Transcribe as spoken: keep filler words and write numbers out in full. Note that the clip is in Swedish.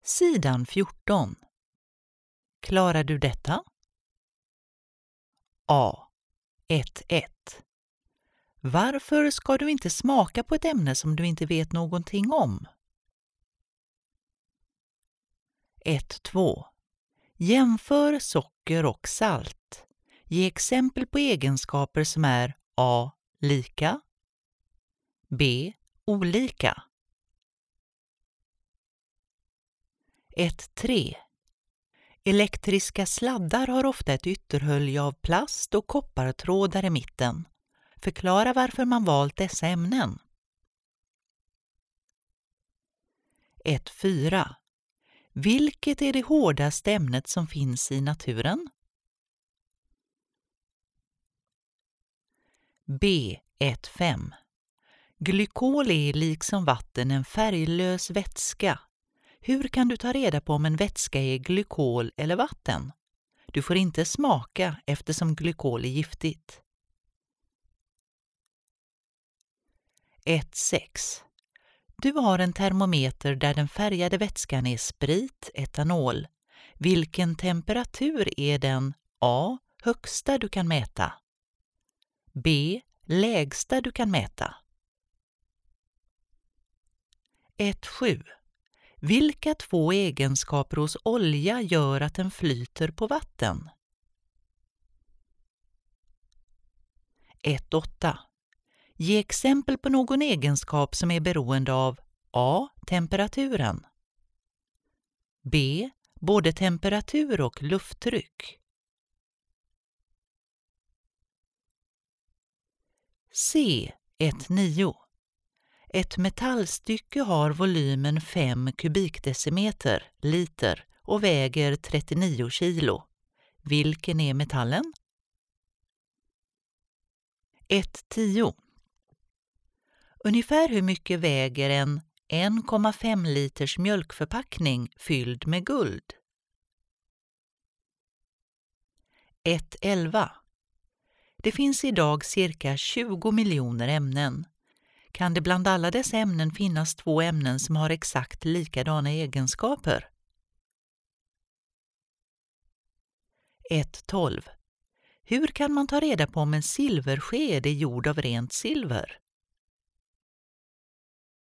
Sidan fjorton. Klarar du detta? A. ett ett. Varför ska du inte smaka på ett ämne som du inte vet någonting om? ett två. Jämför socker och salt. Ge exempel på egenskaper som är A. Lika, B. Olika. ett tre. Elektriska sladdar har ofta ett ytterhölje av plast och koppartrådar i mitten. Förklara varför man valt dessa ämnen. ett fyra. Vilket är det hårdaste ämnet som finns i naturen? B. ett fem. Glykol är liksom vatten en färglös vätska. Hur kan du ta reda på om en vätska är glykol eller vatten? Du får inte smaka eftersom glykol är giftigt. ett sex. Du har en termometer där den färgade vätskan är sprit, etanol. Vilken temperatur är den A. Högsta du kan mäta? B. Lägsta du kan mäta? ett sju. Vilka två egenskaper hos olja gör att den flyter på vatten? ett åtta. Ge exempel på någon egenskap som är beroende av A. Temperaturen, B. Både temperatur och lufttryck, C. ett nio. Ett metallstycke har volymen fem kubikdecimeter, liter, och väger trettionio kilo. Vilken är metallen? ett tio. Ungefär hur mycket väger en en komma fem liters mjölkförpackning fylld med guld? ett elva. Det finns idag cirka tjugo miljoner ämnen. Kan det bland alla dessa ämnen finnas två ämnen som har exakt likadana egenskaper? ett tolv. Hur kan man ta reda på om en silversked är gjord av rent silver?